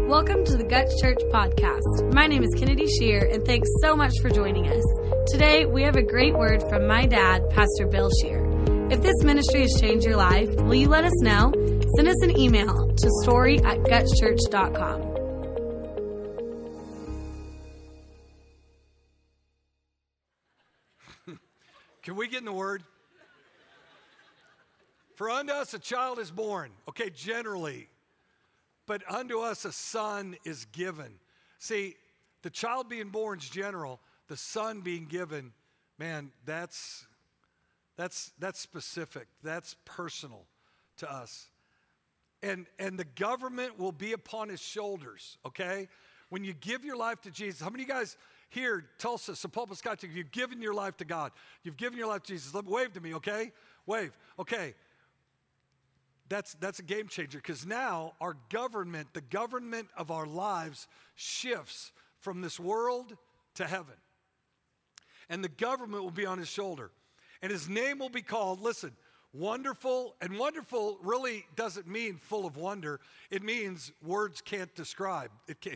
Welcome to the Guts Church podcast. My name is Kennedy Shear, and thanks so much for joining us. Today, we have a great word from my dad, Pastor Bill Shear. If this ministry has changed your life, will you let us know? Send us an email to story@gutschurch.com. Can we get in the Word? For unto us a child is born, okay, generally. But unto us a son is given. See, the child being born is general. The son being given, man, that's specific. That's personal to us. And the government will be upon his shoulders, okay? When you give your life to Jesus, how many of you guys here, Tulsa, Sapulpa, Scott, you've given your life to God? You've given your life to Jesus. Wave to me, okay? Wave. Okay. That's a game changer, because now our government, the government of our lives, shifts from this world to heaven. And the government will be on his shoulder. And his name will be called, listen, Wonderful. And wonderful really doesn't mean full of wonder. It means words can't describe.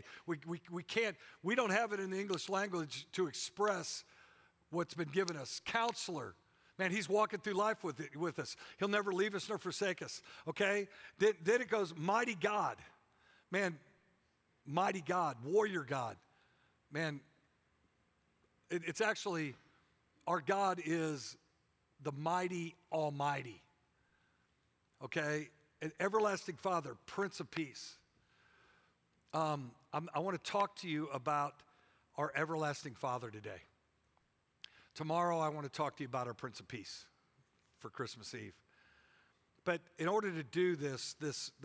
We don't have it in the English language to express what's been given us. Counselor. Man, he's walking through life with us. He'll never leave us nor forsake us, okay? Then it goes, Mighty God. Man, Mighty God, Warrior God. Man, it's actually, our God is the Mighty Almighty, okay? An Everlasting Father, Prince of Peace. I want to talk to you about our Everlasting Father today. Tomorrow, I want to talk to you about our Prince of Peace for Christmas Eve. But in order to do this,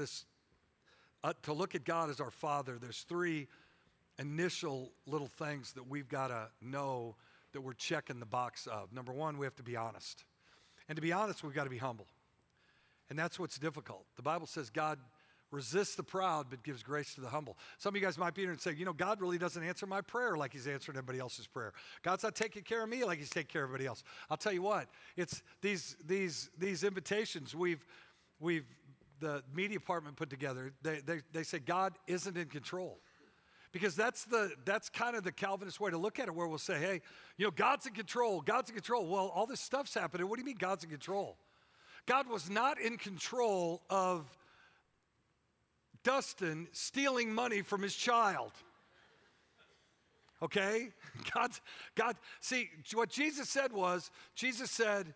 to look at God as our Father, there's three initial little things that we've got to know that we're checking the box of. Number one, we have to be honest. And to be honest, we've got to be humble. And that's what's difficult. The Bible says God resists the proud, but gives grace to the humble. Some of you guys might be here and say, you know, God really doesn't answer my prayer like he's answered everybody else's prayer. God's not taking care of me like he's taking care of everybody else. I'll tell you what, it's these invitations the media department put together, they say God isn't in control. Because that's kind of the Calvinist way to look at it, where we'll say, hey, you know, God's in control, God's in control. Well, all this stuff's happening. What do you mean God's in control? God was not in control of Dustin stealing money from his child. Okay? God, see, what Jesus said was, Jesus said,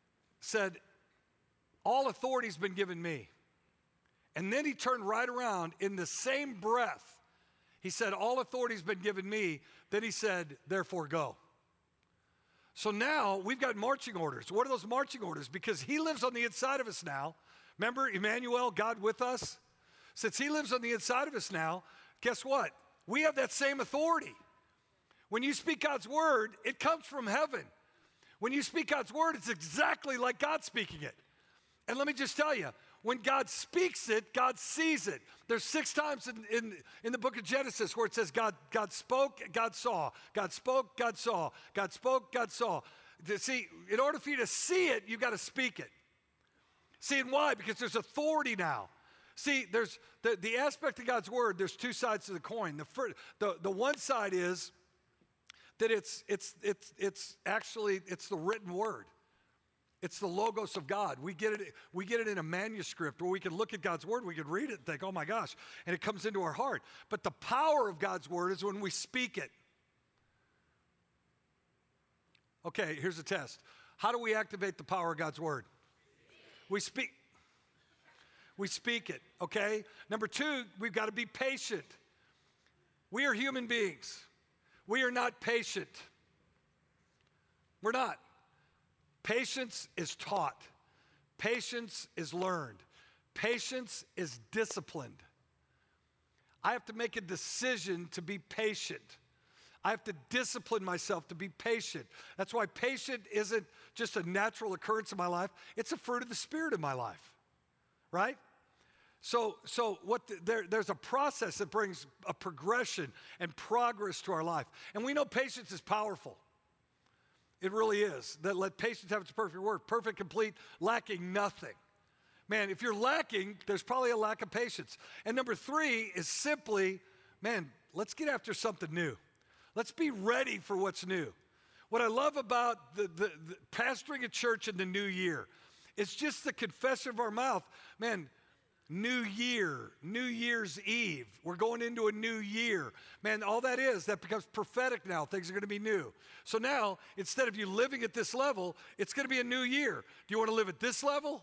all authority's been given me. And then he turned right around in the same breath. He said, all authority's been given me. Then he said, therefore go. So now we've got marching orders. What are those marching orders? Because he lives on the inside of us now. Remember, Emmanuel, God with us? Since he lives on the inside of us now, guess what? We have that same authority. When you speak God's word, it comes from heaven. When you speak God's word, it's exactly like God speaking it. And let me just tell you, when God speaks it, God sees it. There's 6 times in the book of Genesis where it says God spoke, God saw. God spoke, God saw. God spoke, God saw. See, in order for you to see it, you've got to speak it. See, and why? Because there's authority now. See, there's the aspect of God's word, there's 2 sides to the coin. The one side is that it's the written word. It's the logos of God. We get it in a manuscript where we can look at God's word, we can read it and think, oh my gosh, and it comes into our heart. But the power of God's word is when we speak it. Okay, here's a test. How do we activate the power of God's word? We speak it, okay? Number 2, we've got to be patient. We are human beings. We are not patient. We're not. Patience is taught. Patience is learned. Patience is disciplined. I have to make a decision to be patient. I have to discipline myself to be patient. That's why patient isn't just a natural occurrence in my life. It's a fruit of the Spirit in my life, right? So there's a process that brings a progression and progress to our life. And we know patience is powerful. It really is. That let patience have its perfect work, perfect, complete, lacking nothing. Man, if you're lacking, there's probably a lack of patience. And number 3 is simply, man, let's get after something new. Let's be ready for what's new. What I love about the pastoring a church in the new year, it's just the confession of our mouth. Man, new year, New Year's Eve. We're going into a new year. Man, all that becomes prophetic now. Things are going to be new. So now, instead of you living at this level, it's going to be a new year. Do you want to live at this level?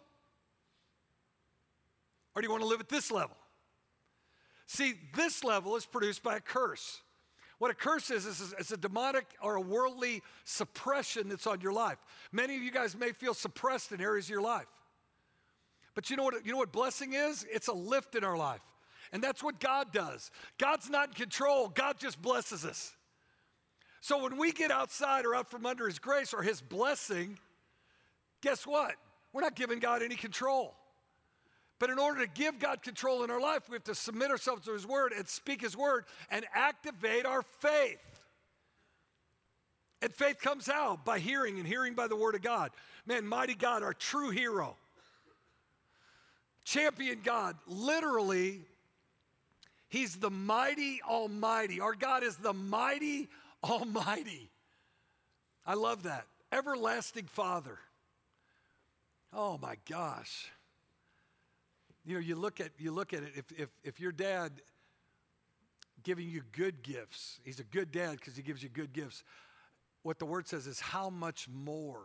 Or do you want to live at this level? See, this level is produced by a curse. What a curse is a demonic or a worldly suppression that's on your life. Many of you guys may feel suppressed in areas of your life. But you know what blessing is? It's a lift in our life. And that's what God does. God's not in control. God just blesses us. So when we get outside or out from under his grace or his blessing, guess what? We're not giving God any control. But in order to give God control in our life, we have to submit ourselves to his word and speak his word and activate our faith. And faith comes out by hearing, and hearing by the word of God. Man, mighty God, our true hero. Champion God, literally, he's the mighty almighty. Our God is the mighty almighty. I love that. Everlasting Father. Oh my gosh. You know, you look at it, if your dad giving you good gifts, he's a good dad because he gives you good gifts. What the word says is how much more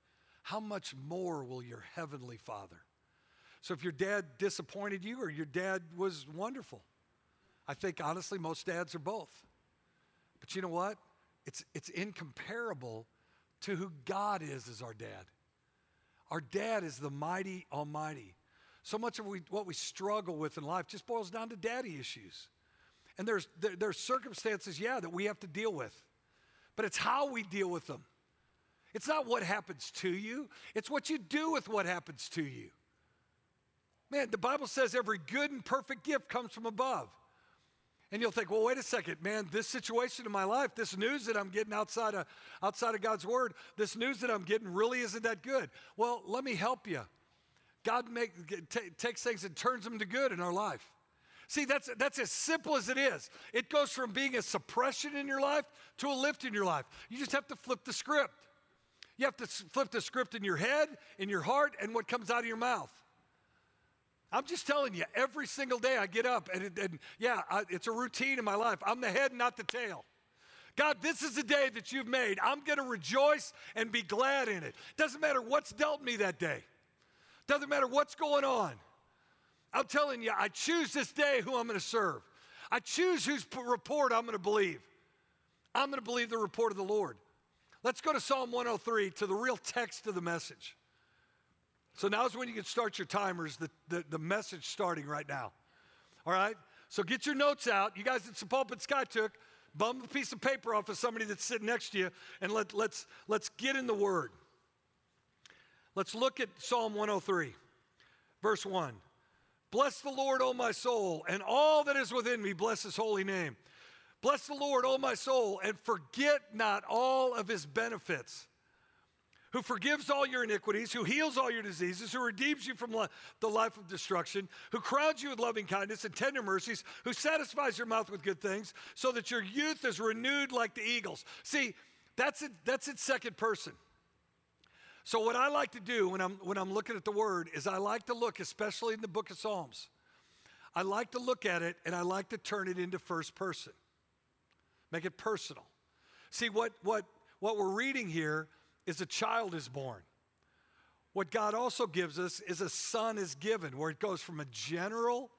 will your heavenly Father? So if your dad disappointed you or your dad was wonderful, I think honestly most dads are both. But you know what? It's incomparable to who God is as our dad. Our dad is the mighty almighty. So much of what we struggle with in life just boils down to daddy issues. And there's circumstances, that we have to deal with. But it's how we deal with them. It's not what happens to you. It's what you do with what happens to you. Man, the Bible says every good and perfect gift comes from above. And you'll think, well, wait a second, man, this situation in my life, this news that I'm getting outside of God's word, this news that I'm getting really isn't that good. Well, let me help you. God takes things and turns them to good in our life. See, that's as simple as it is. It goes from being a suppression in your life to a lift in your life. You just have to flip the script. You have to flip the script in your head, in your heart, and what comes out of your mouth. I'm just telling you, every single day I get up, it's a routine in my life. I'm the head, not the tail. God, this is the day that you've made. I'm going to rejoice and be glad in it. Doesn't matter what's dealt me that day. Doesn't matter what's going on. I'm telling you, I choose this day who I'm going to serve. I choose whose report I'm going to believe. I'm going to believe the report of the Lord. Let's go to Psalm 103, to the real text of the message. So now's when you can start your timers, the message starting right now. All right? So get your notes out. You guys at St. Pulpit Skytook, bum a piece of paper off of somebody that's sitting next to you, and let's get in the Word. Let's look at Psalm 103, verse 1. Bless the Lord, O my soul, and all that is within me, bless his holy name. Bless the Lord, O my soul, and forget not all of his benefits, who forgives all your iniquities, who heals all your diseases, who redeems you from the life of destruction, who crowns you with loving kindness and tender mercies, who satisfies your mouth with good things, so that your youth is renewed like the eagles. See, that's it second person. So what I like to do when I'm looking at the Word is I like to look, especially in the book of Psalms, I like to look at it and I like to turn it into first person. Make it personal. See, what we're reading here is a child is born. What God also gives us is a son is given, where it goes from a general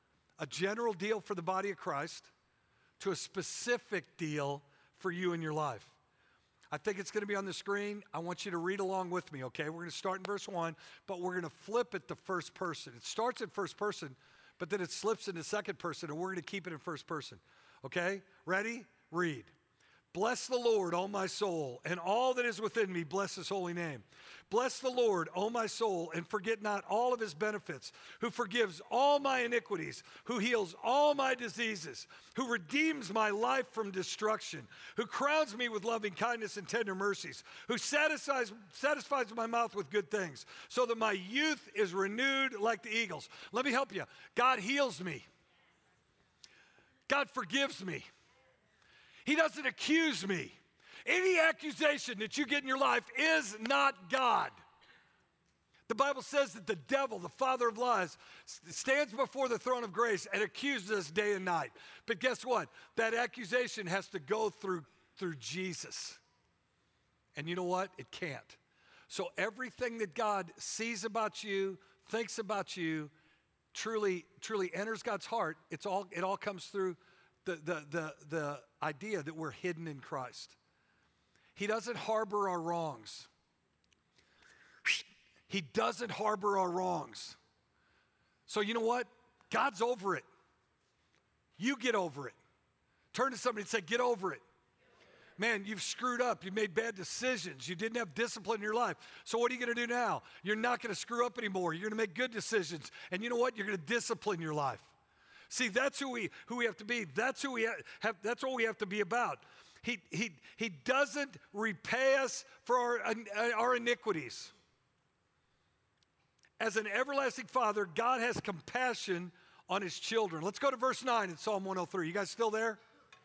deal for the body of Christ to a specific deal for you in your life. I think it's going to be on the screen. I want you to read along with me, okay? We're going to start in verse 1, but we're going to flip it to first person. It starts in first person, but then it slips into second person, and we're going to keep it in first person, okay? Ready? Read. Bless the Lord, O my soul, and all that is within me, bless his holy name. Bless the Lord, O my soul, and forget not all of his benefits, who forgives all my iniquities, who heals all my diseases, who redeems my life from destruction, who crowns me with loving kindness and tender mercies, who satisfies my mouth with good things, so that my youth is renewed like the eagles. Let me help you. God heals me. God forgives me. He doesn't accuse me. Any accusation that you get in your life is not God. The Bible says that the devil, the father of lies, stands before the throne of grace and accuses us day and night. But guess what? That accusation has to go through Jesus. And you know what? It can't. So everything that God sees about you, thinks about you, truly enters God's heart. It all comes through the idea that we're hidden in Christ. He doesn't harbor our wrongs. He doesn't harbor our wrongs. So you know what? God's over it. You get over it. Turn to somebody and say, get over it. Man, you've screwed up. You made bad decisions. You didn't have discipline in your life. So what are you going to do now? You're not going to screw up anymore. You're going to make good decisions. And you know what? You're going to discipline your life. See, that's who we have to be. That's who we have. That's what we have to be about. He doesn't repay us for our iniquities. As an everlasting Father, God has compassion on his children. Let's go to verse 9 in Psalm 103. You guys still there?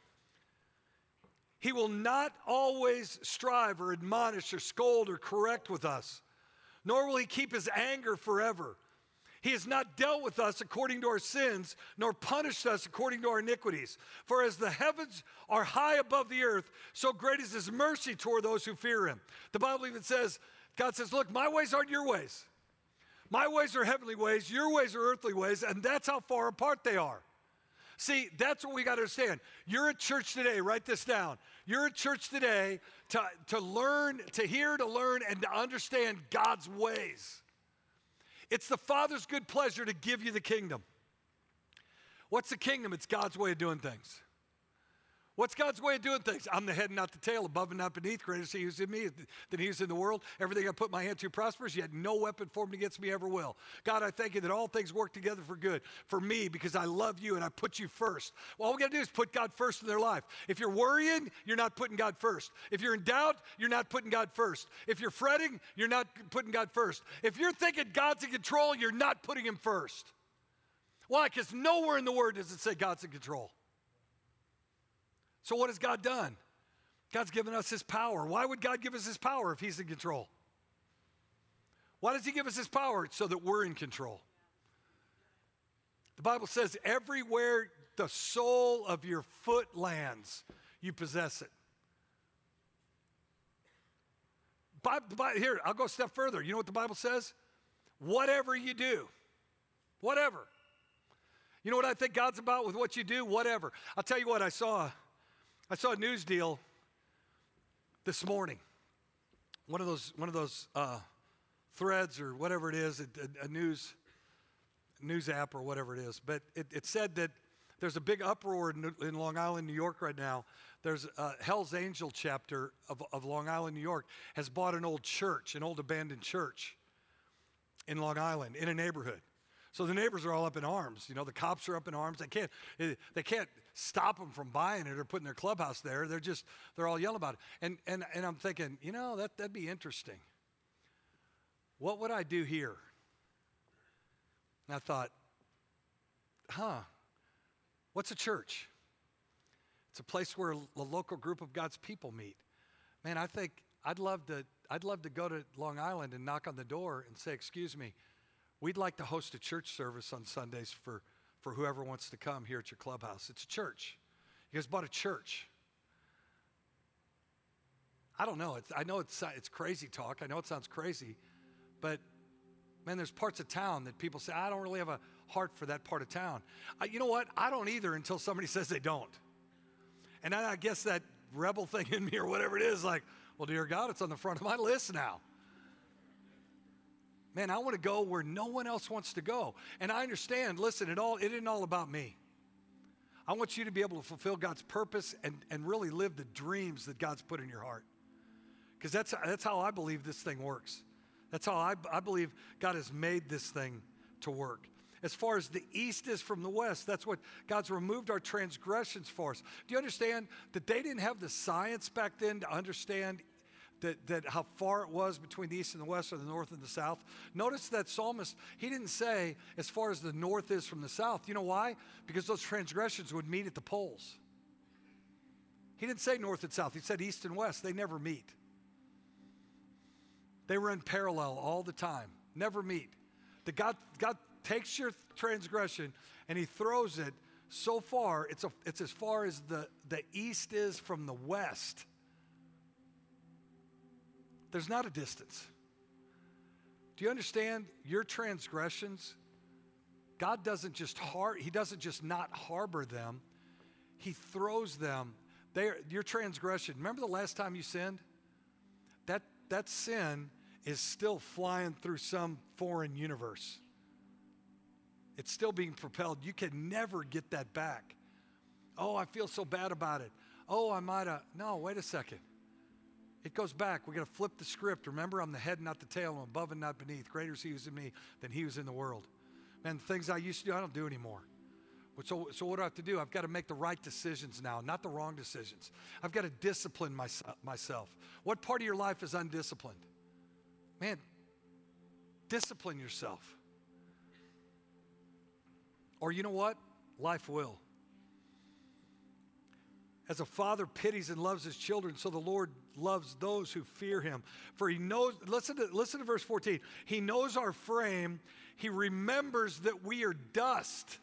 He will not always strive or admonish or scold or correct with us, nor will he keep his anger forever. He has not dealt with us according to our sins, nor punished us according to our iniquities. For as the heavens are high above the earth, so great is his mercy toward those who fear him. The Bible even says, God says, look, my ways aren't your ways. My ways are heavenly ways, your ways are earthly ways, and that's how far apart they are. See, that's what we got to understand. You're at church today, write this down. You're at church today to learn, to hear, to learn, and to understand God's ways. It's the Father's good pleasure to give you the kingdom. What's the kingdom? It's God's way of doing things. What's God's way of doing things? I'm the head and not the tail, above and not beneath. Greater is he who's in me than he who's in the world. Everything I put my hand to prospers, yet no weapon formed against me ever will. God, I thank you that all things work together for good for me because I love you and I put you first. Well, all we got to do is put God first in their life. If you're worrying, you're not putting God first. If you're in doubt, you're not putting God first. If you're fretting, you're not putting God first. If you're thinking God's in control, you're not putting him first. Why? Because nowhere in the Word does it say God's in control. So what has God done? God's given us his power. Why would God give us his power if he's in control? Why does he give us his power? So that we're in control. The Bible says everywhere the sole of your foot lands, you possess it. Here, I'll go a step further. You know what the Bible says? Whatever you do, whatever. You know what I think God's about with what you do? Whatever. I'll tell you what, I saw a news deal this morning. One of those threads or whatever it is, a news app or whatever it is. But it said that there's a big uproar in Long Island, New York right now. There's a Hell's Angel chapter of Long Island, New York, has bought an old church, an old abandoned church in Long Island, in a neighborhood. So the neighbors are all up in arms. You know, the cops are up in arms. They can't stop them from buying it or putting their clubhouse there. They're all yelling about it. And I'm thinking, you know, that'd be interesting. What would I do here? And I thought, what's a church? It's a place where a local group of God's people meet. Man, I think I'd love to go to Long Island and knock on the door and say, excuse me, we'd like to host a church service on Sundays for whoever wants to come here at your clubhouse. It's a church. You guys bought a church. I don't know. I know it's crazy talk. I know it sounds crazy. But, man, there's parts of town that people say, I don't really have a heart for that part of town. You know what? I don't either until somebody says they don't. And I guess that rebel thing in me or whatever it is, like, well, dear God, it's on the front of my list now. Man, I want to go where no one else wants to go. And I understand, listen, it isn't all about me. I want you to be able to fulfill God's purpose and really live the dreams that God's put in your heart. Because that's how I believe this thing works. That's how I believe God has made this thing to work. As far as the east is from the west, that's what God's removed our transgressions for us. Do you understand that they didn't have the science back then to understand that how far it was between the east and the west, or the north and the south? Notice that psalmist, he didn't say as far as the north is from the south. You know why? Because those transgressions would meet at the poles. He didn't say north and south. He said east and west. They never meet. They run parallel all the time, never meet. God takes your transgression and he throws it so far, it's as far as the east is from the west. There's not a distance. Do you understand your transgressions? God doesn't just he doesn't just not harbor them. He throws them. Your transgression. Remember the last time you sinned? That sin is still flying through some foreign universe. It's still being propelled. You can never get that back. Oh, I feel so bad about it. Oh, I might have. No, wait a second. It goes back. We're going to flip the script. Remember, I'm the head, not the tail. I'm above and not beneath. Greater is he who's in me than he who's in the world. Man, the things I used to do, I don't do anymore. So what do I have to do? I've got to make the right decisions now, not the wrong decisions. I've got to discipline myself. What part of your life is undisciplined? Man, discipline yourself. Or you know what? Life will. As a father pities and loves his children, so the Lord loves those who fear him. For he knows, listen to verse 14. He knows our frame. He remembers that we are dust.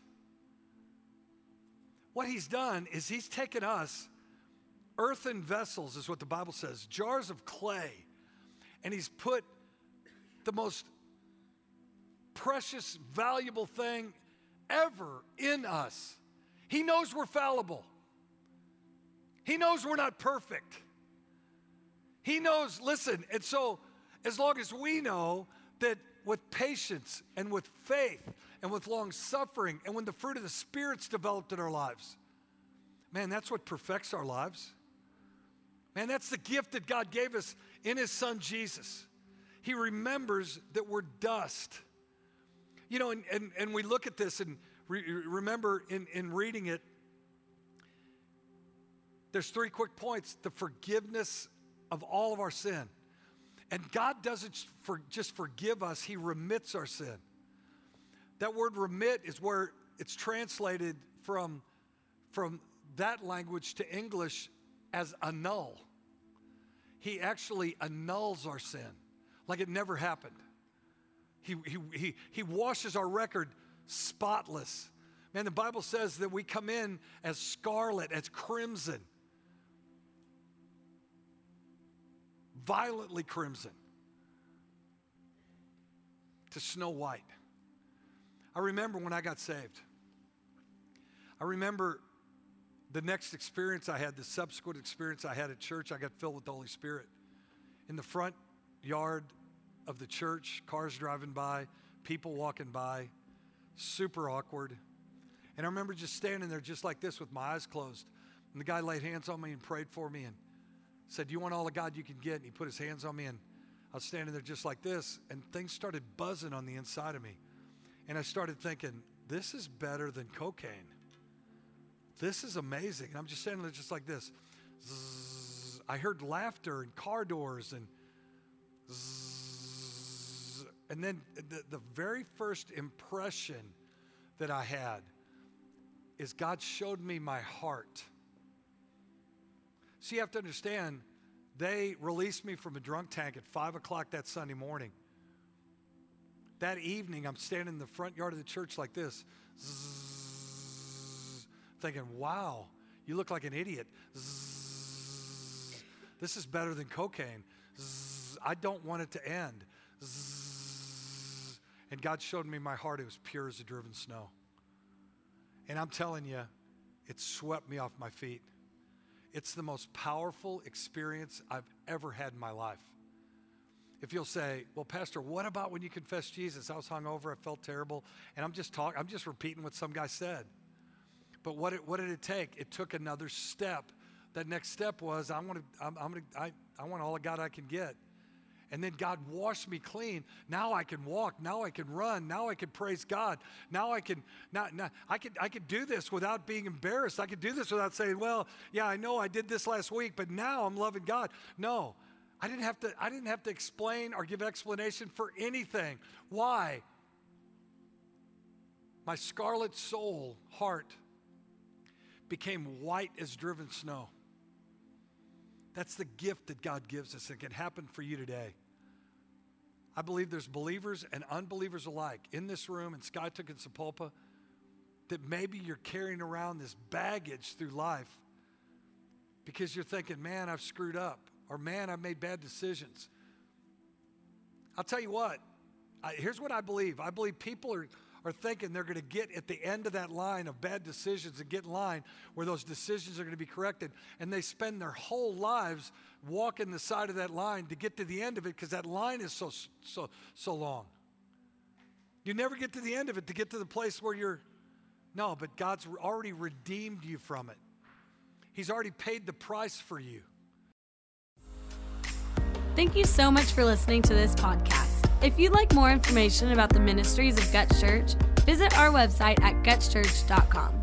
What he's done is he's taken us, earthen vessels is what the Bible says, jars of clay, and he's put the most precious, valuable thing ever in us. He knows we're fallible. He knows we're not perfect. He knows, listen, and so as long as we know that with patience and with faith and with long suffering and when the fruit of the Spirit's developed in our lives, man, that's what perfects our lives. Man, that's the gift that God gave us in his son Jesus. He remembers that we're dust. You know, and we look at this and remember in reading it, there's 3 quick points. The forgiveness of all of our sin. And God doesn't just forgive us, he remits our sin. That word remit is where it's translated from that language to English as annul. He actually annuls our sin like it never happened. He washes our record spotless. Man, the Bible says that we come in as scarlet, as crimson. Violently crimson to snow white. I remember when I got saved. I remember the next experience I had, the subsequent experience I had at church. I got filled with the Holy Spirit. In the front yard of the church, cars driving by, people walking by, super awkward. And I remember just standing there just like this with my eyes closed. And the guy laid hands on me and prayed for me and said, "You want all the God you can get?" And he put his hands on me, and I was standing there just like this, and things started buzzing on the inside of me. And I started thinking, this is better than cocaine. This is amazing. And I'm just standing there just like this. Zzz. I heard laughter and car doors and zzz. And then the very first impression that I had is God showed me my heart. See, you have to understand, they released me from a drunk tank at 5 o'clock that Sunday morning. That evening, I'm standing in the front yard of the church like this, zzz, thinking, wow, you look like an idiot. Zzz, this is better than cocaine. Zzz, I don't want it to end. Zzz, and God showed me my heart. It was pure as the driven snow. And I'm telling you, it swept me off my feet. It's the most powerful experience I've ever had in my life. If you'll say, well, Pastor, what about when you confessed Jesus? I was hungover, I felt terrible, and I'm just repeating what some guy said. But what did it take? It took another step. That next step was, I want all of God I can get. And then God washed me clean. Now I can walk. Now I can run. Now I can praise God. Now I can do this without being embarrassed. I could do this without saying, well, yeah, I know I did this last week, but now I'm loving God. No, I didn't have to explain or give explanation for anything. Why? My scarlet soul heart became white as driven snow. That's the gift that God gives us. It can happen for you today. I believe there's believers and unbelievers alike in this room, in Skiatook and Sapulpa, that maybe you're carrying around this baggage through life because you're thinking, man, I've screwed up, or man, I've made bad decisions. I'll tell you what, here's what I believe. I believe people are thinking they're going to get at the end of that line of bad decisions and get in line where those decisions are going to be corrected. And they spend their whole lives walking the side of that line to get to the end of it because that line is so long. You never get to the end of it to get to the place where no, but God's already redeemed you from it. He's already paid the price for you. Thank you so much for listening to this podcast. If you'd like more information about the ministries of Guts Church, visit our website at gutschurch.com.